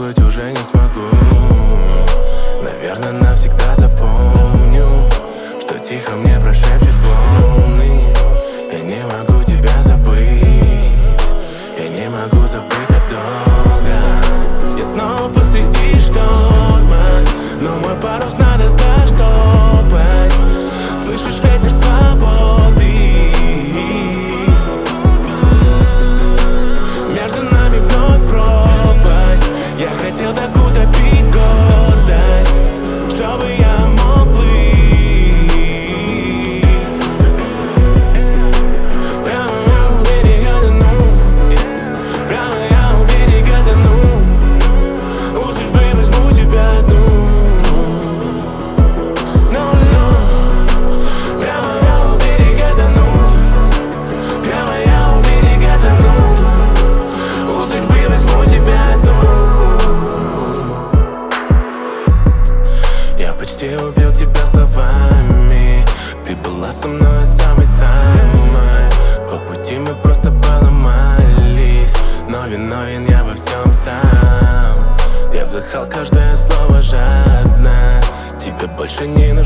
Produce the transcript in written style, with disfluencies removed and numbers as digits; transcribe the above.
забыть уже не смогу. Наверное, навсегда запомню, что тихо мне прошепчут волны. Я не могу тебя забыть, я не могу забыть так долго. Я снова посреди шторма, но мой парус надо заштопать. Слышишь ветер свободы, между нами вновь пропасть. Я хотел так утопить гордость, чтобы я мог плыть. Прямо я у берега тону, прямо я у берега тону. У судьбы возьму тебя одну. Прямо я у берега тону, прямо я у берега тону. У судьбы возьму тебя одну. Я почти убил тебя словами, ты была со мной самой-самой. По пути мы просто поломались, но виновен я во всем сам. Я вдыхал каждое слово жадно, тебе больше не нужно.